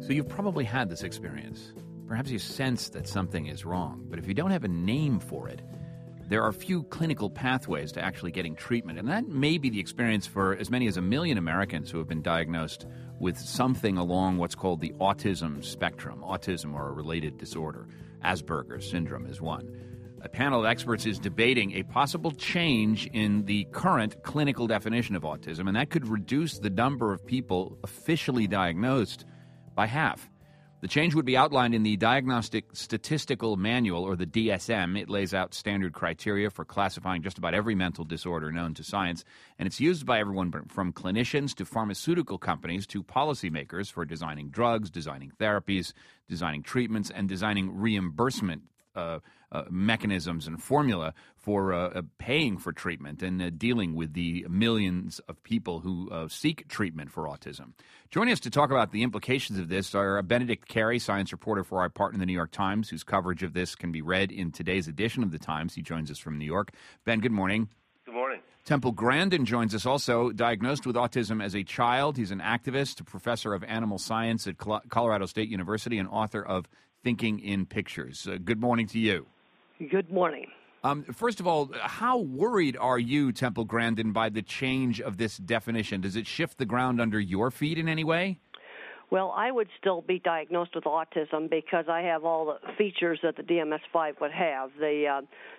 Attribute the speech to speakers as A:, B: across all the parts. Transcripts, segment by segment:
A: So you've probably had this experience. Perhaps you sense that something is wrong, but if you don't have a name for it, there are few clinical pathways to actually getting treatment. And that may be the experience for as many as 1 million Americans who have been diagnosed with something along what's called the autism spectrum, autism or a related disorder. Asperger's syndrome is one. A panel of experts is debating a possible change in the current clinical definition of autism, and that could reduce the number of people officially diagnosed by half. The change would be outlined in the Diagnostic Statistical Manual, or the DSM. It lays out standard criteria for classifying just about every mental disorder known to science, and it's used by everyone from clinicians to pharmaceutical companies to policymakers for designing drugs, designing therapies, designing treatments, and designing reimbursement mechanisms and formula for paying for treatment and dealing with the millions of people who seek treatment for autism. Joining us to talk about the implications of this are Benedict Carey, science reporter for our partner, the New York Times, whose coverage of this can be read in today's edition of the Times. He joins us from New York. Ben, good morning.
B: Good morning.
A: Temple Grandin joins us also, diagnosed with autism as a child. He's an activist, a professor of animal science at Colorado State University, and author of Thinking in Pictures. Good morning to you.
C: Good morning.
A: First of all, how worried are you, Temple Grandin, by the change of this definition? Does it shift the ground under your feet in any way?
C: Well, I would still be diagnosed with autism because I have all the features that the DMS-5 would have, the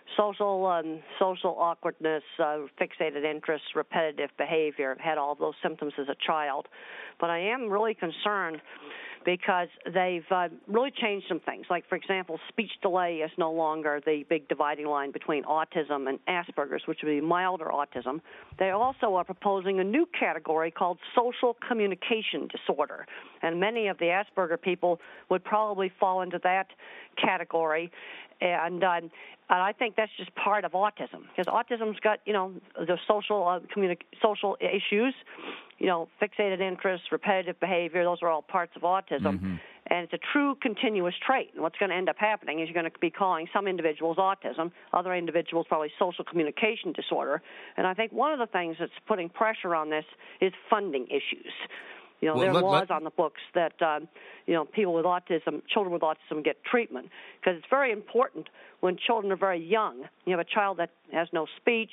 C: social awkwardness, fixated interests, repetitive behavior. I've had all those symptoms as a child. But I am really concerned because they've really changed some things. Like, for example, speech delay is no longer the big dividing line between autism and Asperger's, which would be milder autism. They also are proposing a new category called social communication disorder, and many of the Asperger people would probably fall into that category. And I think that's just part of autism, because autism's got, the social issues, fixated interests, repetitive behavior. Those are all parts of autism.
A: Mm-hmm.
C: And it's a true continuous trait. And what's going to end up happening is you're going to be calling some individuals autism, other individuals probably social communication disorder. And I think one of the things that's putting pressure on this is funding issues. There are laws on the books that, people with autism, children with autism get treatment, because it's very important when children are very young. You have a child that has no speech,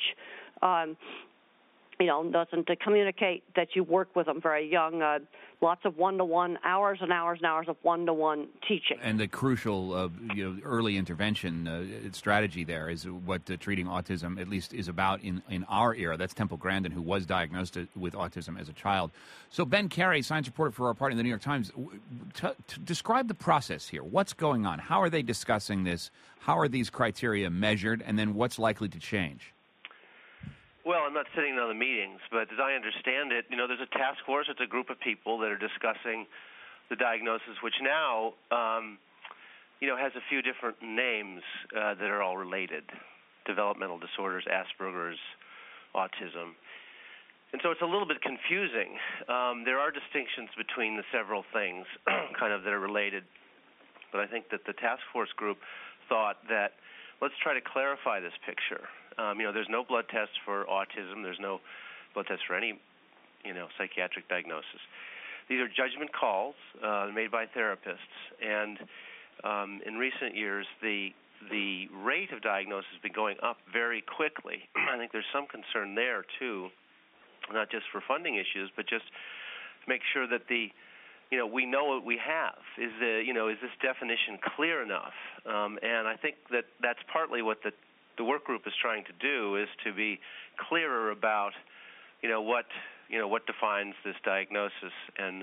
C: doesn't communicate, that you work with them very young. Lots of one-to-one, hours and hours and hours of one-to-one teaching.
A: And the crucial, early intervention strategy there is what treating autism, at least, is about in our era. That's Temple Grandin, who was diagnosed with autism as a child. So Ben Carey, science reporter for our partner in the New York Times, describe the process here. What's going on? How are they discussing this? How are these criteria measured? And then what's likely to change?
B: Well, I'm not sitting in on the meetings, but as I understand it, there's a task force. It's a group of people that are discussing the diagnosis, which now, has a few different names that are all related: developmental disorders, Asperger's, autism. And so it's a little bit confusing. There are distinctions between the several things kind of that are related, but I think that the task force group thought that let's try to clarify this picture. There's no blood test for autism. There's no blood test for any, psychiatric diagnosis. These are judgment calls made by therapists, and in recent years, the rate of diagnosis has been going up very quickly. I think there's some concern there too, not just for funding issues, but just to make sure that we know what we have. Is this definition clear enough? And I think that that's partly what the work group is trying to do, is to be clearer about, what defines this diagnosis, and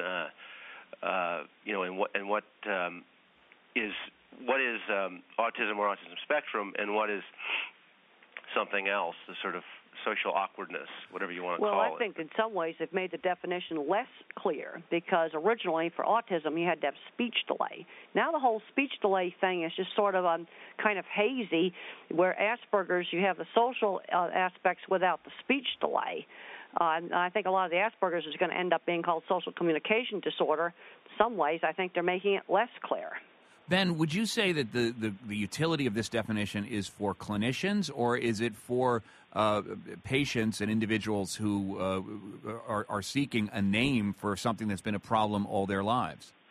B: what is autism or autism spectrum, and what is something else, the sort of social awkwardness, whatever you want to call it.
C: Well, I think in some ways they've made the definition less clear, because originally for autism you had to have speech delay. Now the whole speech delay thing is just sort of kind of hazy, where Asperger's you have the social aspects without the speech delay. And I think a lot of the Asperger's is going to end up being called social communication disorder. In some ways, I think they're making it less clear.
A: Ben, would you say that the utility of this definition is for clinicians, or is it for patients and individuals who are seeking a name for something that's been a problem all their lives?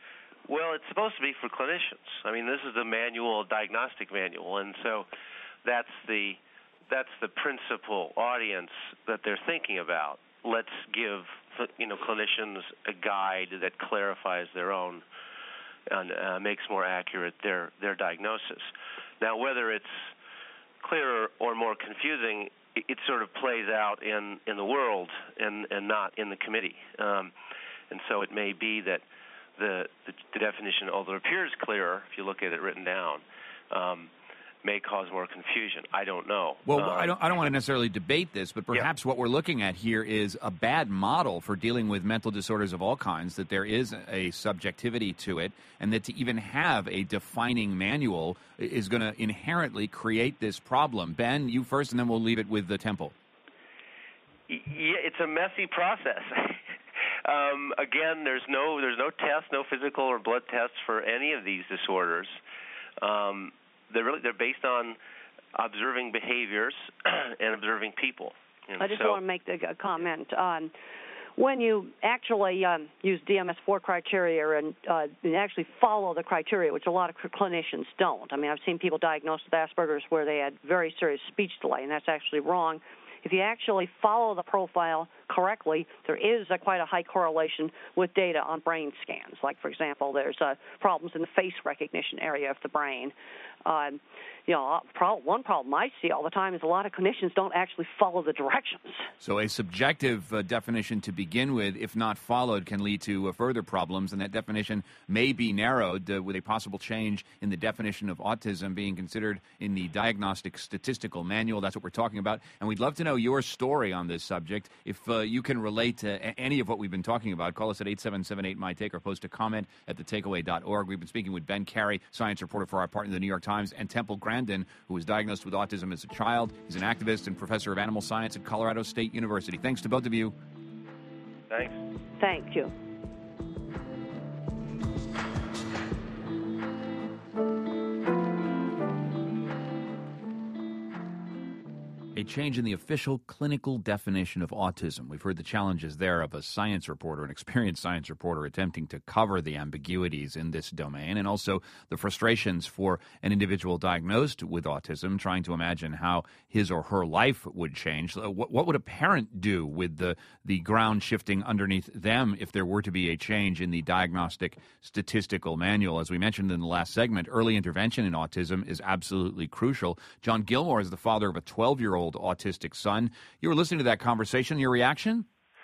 B: Well, it's supposed to be for clinicians. I mean, this is the manual, diagnostic manual, and so that's the principal audience that they're thinking about. Let's give clinicians a guide that clarifies their own and makes more accurate their diagnosis. Now, whether it's clearer or more confusing, it sort of plays out in the world and not in the committee. And so it may be that the definition, although it appears clearer if you look at it written down, may cause more confusion. I don't know.
A: Well, I don't want to necessarily debate this, but perhaps what we're looking at here is a bad model for dealing with mental disorders of all kinds, that there is a subjectivity to it, and that to even have a defining manual is going to inherently create this problem. Ben, you first, and then we'll leave it with the Temple.
B: Yeah, it's a messy process. Again, there's no test, no physical or blood tests for any of these disorders. They're based on observing behaviors and observing people.
C: I just want to make a comment on when you actually use DMS-4 criteria and actually follow the criteria, which a lot of clinicians don't. I mean, I've seen people diagnosed with Asperger's where they had very serious speech delay, and that's actually wrong. If you actually follow the profile correctly, there is quite a high correlation with data on brain scans. Like, for example, there's problems in the face recognition area of the brain. One problem I see all the time is a lot of clinicians don't actually follow the directions.
A: So a subjective definition to begin with, if not followed, can lead to further problems, and that definition may be narrowed with a possible change in the definition of autism being considered in the Diagnostic Statistical Manual. That's what we're talking about, and we'd love to know your story on this subject. If you can relate to any of what we've been talking about, call us at 877-8-MY-TAKE or post a comment at thetakeaway.org. We've been speaking with Ben Carey, science reporter for our partner, the New York Times, and Temple Grandin, who was diagnosed with autism as a child. He's an activist and professor of animal science at Colorado State University. Thanks to both of you.
B: Thanks.
C: Thank you.
A: A change in the official clinical definition of autism. We've heard the challenges there of a science reporter, an experienced science reporter, attempting to cover the ambiguities in this domain, and also the frustrations for an individual diagnosed with autism, trying to imagine how his or her life would change. What would a parent do with the ground shifting underneath them if there were to be a change in the Diagnostic Statistical Manual? As we mentioned in the last segment, early intervention in autism is absolutely crucial. John Gilmore is the father of a 12-year-old autistic son. You were listening to that conversation. Your reaction?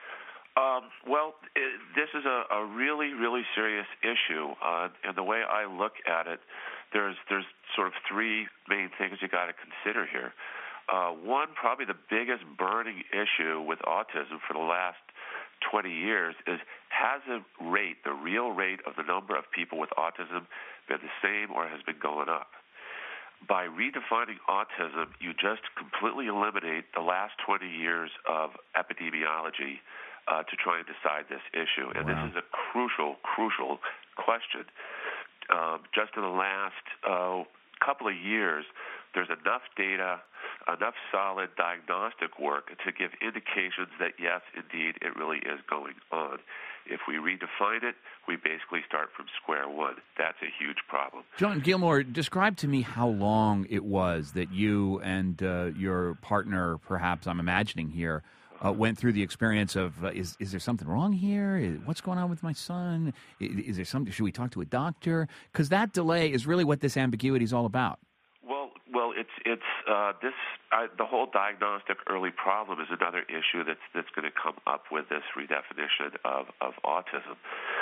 D: This is a really, really serious issue. And the way I look at it, there's sort of three main things you got to consider here. One, probably the biggest burning issue with autism for the last 20 years is, has the real rate of the number of people with autism been the same or has been going up? By redefining autism, you just completely eliminate the last 20 years of epidemiology to try and decide this issue. And This is a crucial question. Just in the last couple of years, there's enough data, enough solid diagnostic work to give indications that, yes, indeed, it really is going on. If we redefine it, we basically start from square one. That's a huge problem.
A: John Gilmore, describe to me how long it was that you and your partner, perhaps I'm imagining here, went through the experience of, is there something wrong here? What's going on with my son? Is there something? Should we talk to a doctor? Because that delay is really what this ambiguity is all about.
D: Well, the whole diagnostic early problem is another issue that's going to come up with this redefinition of autism.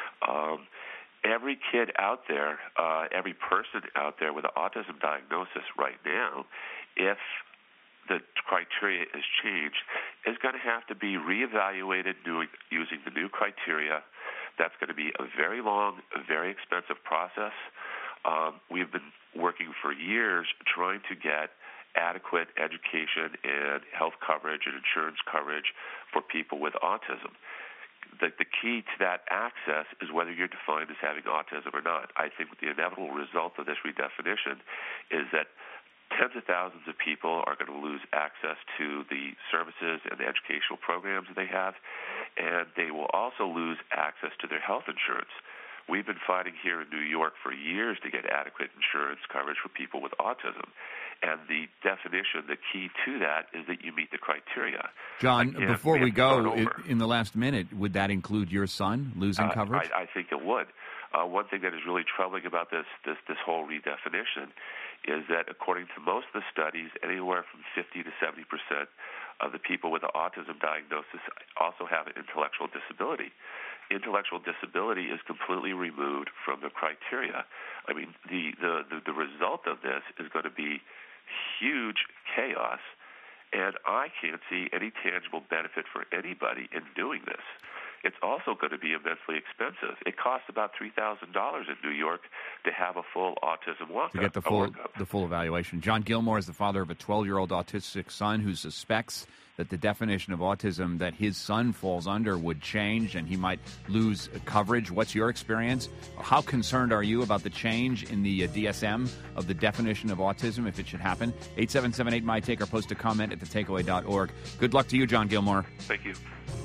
D: Every kid out there, every person out there with an autism diagnosis right now, if the criteria is changed, is going to have to be reevaluated using the new criteria. That's going to be a very long, a very expensive process. We've been working for years trying to get adequate education and health coverage and insurance coverage for people with autism. The key to that access is whether you're defined as having autism or not. I think the inevitable result of this redefinition is that tens of thousands of people are going to lose access to the services and the educational programs that they have, and they will also lose access to their health insurance. We've been fighting here in New York for years to get adequate insurance coverage for people with autism. And the definition, the key to that is that you meet the criteria.
A: John, before we go, in the last minute, would that include your son losing coverage?
D: I think it would. One thing that is really troubling about this whole redefinition is that according to most of the studies, anywhere from 50 to 70% of the people with the autism diagnosis also have an intellectual disability. Intellectual disability is completely removed from the criteria. I mean, the result of this is going to be huge chaos, and I can't see any tangible benefit for anybody in doing this. It's also going to be immensely expensive. It costs about $3,000 in New York to have a full autism workup.
A: To get the full evaluation. John Gilmore is the father of a 12-year-old autistic son who suspects that the definition of autism that his son falls under would change and he might lose coverage. What's your experience? How concerned are you about the change in the DSM of the definition of autism if it should happen? 877-8-MY-TAKE or post a comment at thetakeaway.org. Good luck to you, John Gilmore.
D: Thank you.